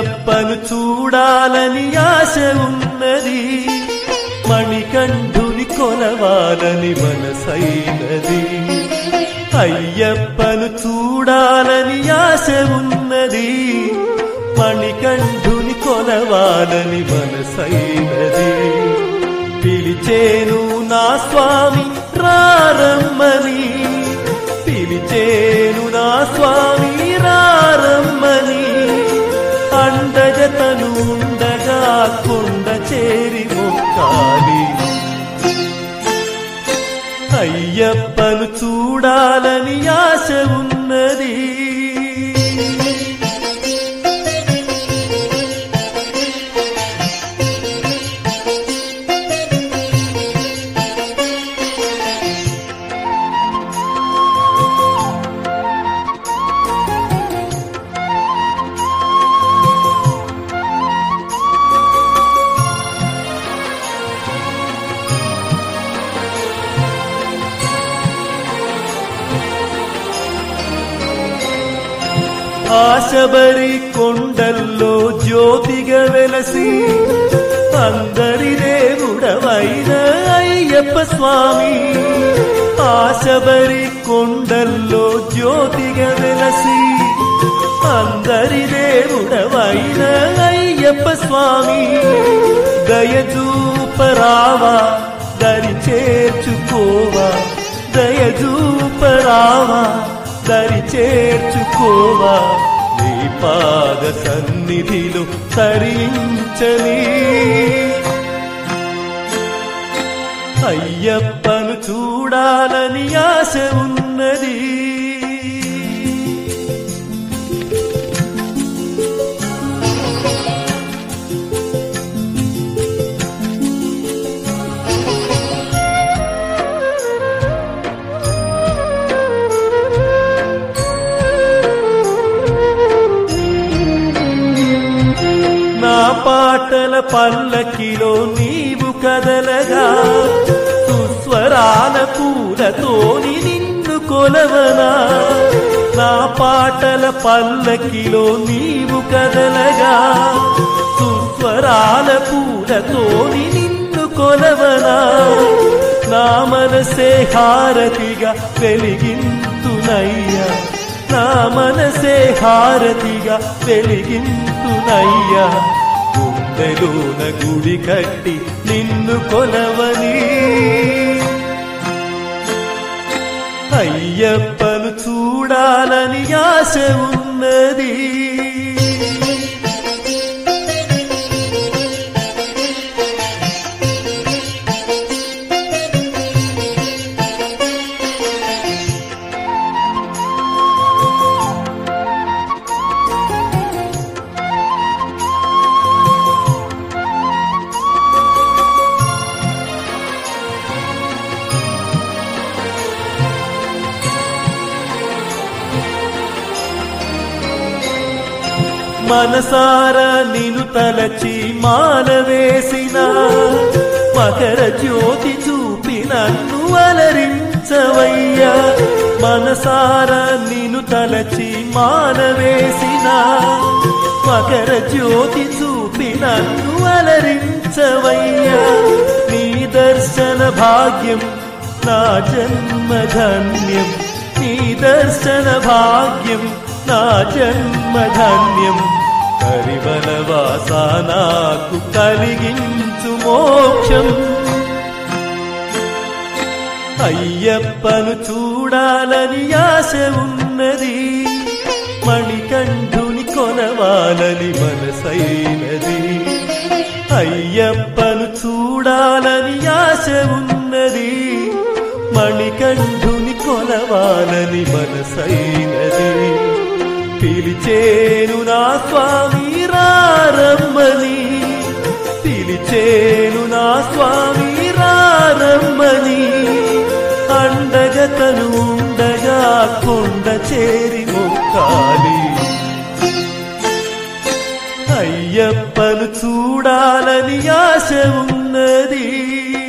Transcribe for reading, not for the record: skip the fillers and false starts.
అయ్యప్పను చూడాలని ఆశ ఉన్నది, మణికంఠుని కొలవాలని మనసైనది. అయ్యప్పను చూడాలని ఆశ ఉన్నది, మణికంఠుని కొలవాలని మనసైనది. పిలిచేను నా స్వామి రారమ్మని, పిలిచేను నా స్వామి రారమ్మని. అండజతను ఉండగా కొండ చేరి మొక్కాలి. అయ్యప్పను చూడాలని ఆశ ఉన్నది. ఆశబరి కొండల్లో జ్యోతిగా వెలసి అందరి దేవుడవైన అయ్యప్ప స్వామి. ఆశబరి కొండల్లో జ్యోతిగా వెలసి అందరి దేవుడవైన అయ్యప్ప స్వామి. దయచూపరావా దరి చేర్చుకోవా, దయచూపరావా దరి చేర్చుకోవా. నీ పాద సన్నిధిలో తరించని. అయ్యప్పను చూడాలని ఆశ ఉన్నది. నా పాటల పల్లకిలో నీవు కదలగా, సుస్వరాల పూలతోని నిన్ను కొలవనా. నా పాటల పల్లకిలో నీవు కదలగా, సుస్వరాల పూలతోని నిన్ను కొలవనా. నా మనసే హారతిగా వెలిగింతునయ్యా, నా మనసే హారతిగా వెలిగింతునయ్యా. గుండెలోన గుడి కట్టి నిన్ను కొలవని. అయ్యప్పను చూడాలని ఆశ ఉన్నది. మనసారా నిను తలచి మాల వేసిన, మకర జ్యోతి చూపి నన్ను అలరించవయ్యా. మనసారా నిను తలచి మాల వేసిన, మకర జ్యోతి చూపి నన్ను అలరించవయ్యా. నీ దర్శన భాగ్యం నా జన్మధన్యం, నీ దర్శన భాగ్యం నా జన్మధన్యం. కరివలవాస నాకు కలిగించు మోక్షం. అయ్యప్పను చూడాలని ఆశ ఉన్నది, మణికంఠుని కొలవాలని మనసైనది. అయ్యప్పను చూడాలని ఆశ ఉన్నది, మణికంఠుని కొలవాలని మనసైనది. పిలిచేను నా స్వామి రారమ్మని, పిలిచేను నా స్వామి రారమ్మని. అండగతను ఉండగా కొండ చేరి మొక్కాలి. అయ్యప్పను చూడాలని ఆశ ఉన్నది.